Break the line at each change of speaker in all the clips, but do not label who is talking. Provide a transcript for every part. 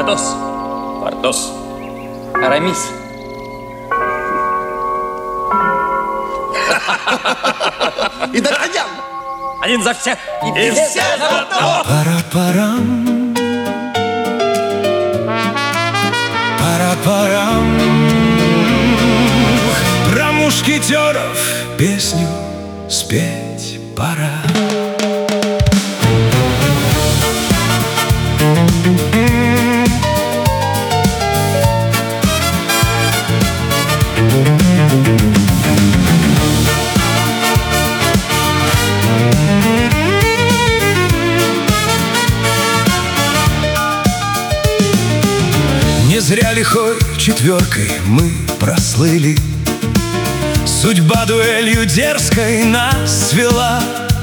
Портос.
Портос.
Арамис.
И Д'Артаньян.
Один за всех.
И все за одного.
Пара-парам, пара-парам. Про мушкетеров песню спеть пора. Не зря лихой четверкой мы прослыли. Судьба дуэлью дерзкой нас свела.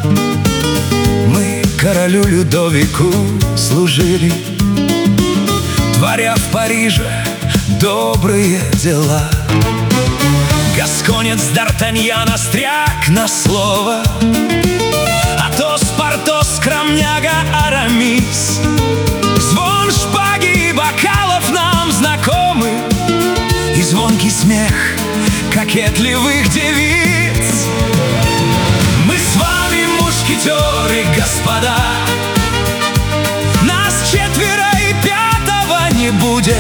Мы королю Людовику служили, творя в Париже добрые дела. Гасконец Д'Артаньян остряк на слово, Атос, Портос, скромняга Арамис. Звон шпаги и бокалов нам знакомы, и звонкий смех кокетливых девиц. Мы с вами мушкетеры, господа. Нас четверо и пятого не будет.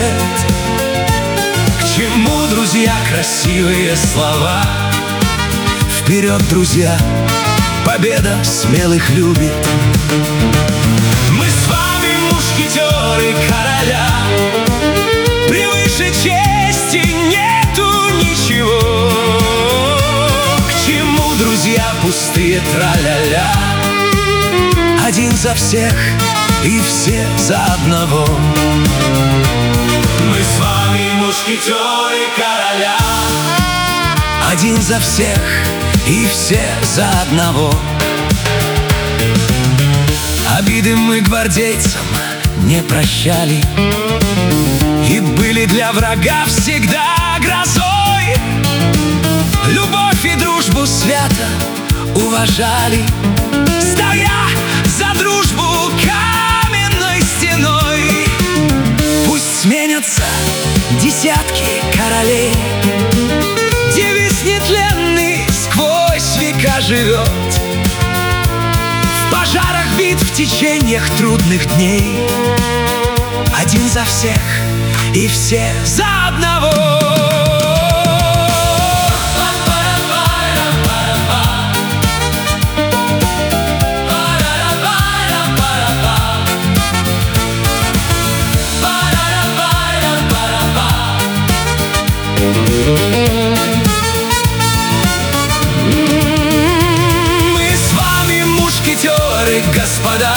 К чему, друзья, красивые слова? Вперед, друзья, победа смелых любит. Мы с вами мушкетеры короля. Превыше чести нету ничего. К чему, друзья, пустые тра-ля-ля? Один за всех и все за одного. Мы с вами мушкетеры короля. Один за всех и все за одного. Обиды мы гвардейцам не прощали и были для врага всегда грозой. Любовь и дружбу свято уважали, стоя за дружбу каменной стеной. Пусть сменятся десятки королей, девиз нетленный сквозь века живет. В пожарах, битв, в течениях трудных дней. Один за всех и все за одного. Мы с вами мушкетеры, господа.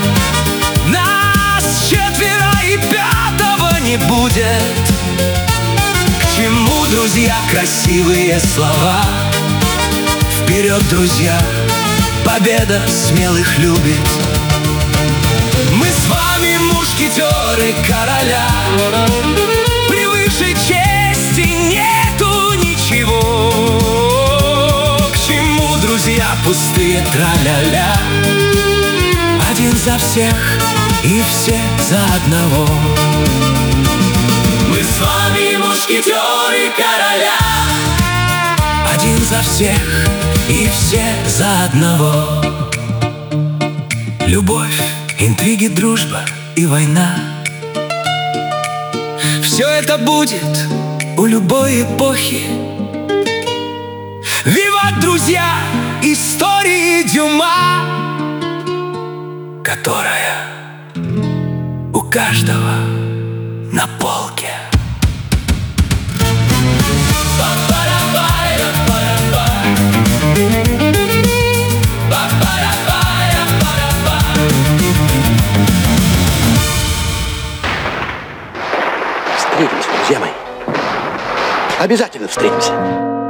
Нас четверо и пятого не будет. К чему, друзья, красивые слова? Вперед, друзья, победа смелых любит. Мы с вами мушкетеры короля. Превыше чести нету ничего. К чему, друзья, пустые тра-ля-ля? Один за всех и все за одного. Мы с вами мушкетеры короля. Один за всех и все за одного. Любовь, интриги, дружба и война. Все это будет у любой эпохи. Виват, друзья, истории Дюма, которая у каждого на полке.
Встретимся, друзья мои. Обязательно встретимся.